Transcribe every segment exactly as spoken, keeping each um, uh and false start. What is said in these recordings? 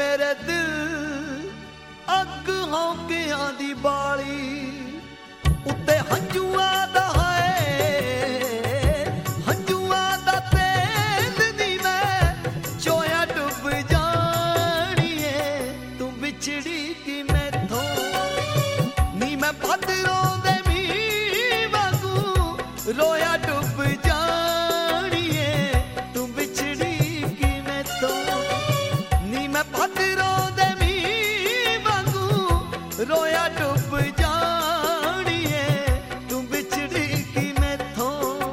मेरे दिल अग हौकियां दी बाली उत्ते हंजुआ दा है हंजुआ दा तेल नी मैं चोया डुब जानिए तू बिछड़ी की मैथों नी मैं भद्रों दे मी वांगू रोया डुब जानिए तू बिछड़ी की मैथों नी मैं भद्रों दे मी वांगू रोया डुब जानिए तू बिछड़ी की मैथों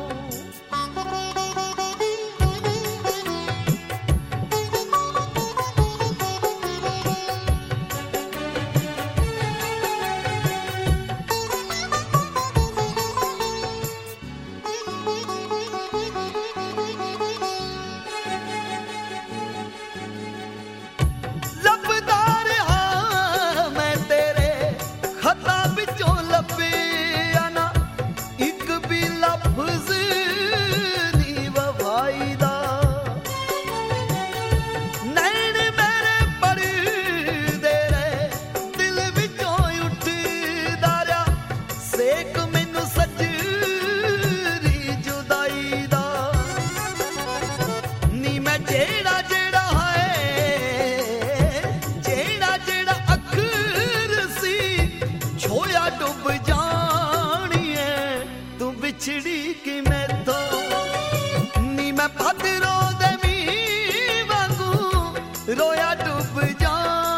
लबदार हाँ मैं तेरे खता बिचों लभिया ना एक भी लफ्ज नी वफाई दा नैन मेरे पड़दे रहे दिल बिचों उठदा रहा सेक मैनू सजरी जुदाई दा नी मैं जेड़ा जेड़ा है जेड़ा जेड़ा अखर सी छोया डुब जानिए तू बिछड़ी की मैथों नी मैं भद्रों दे मी वांगू रोया डुब जानिए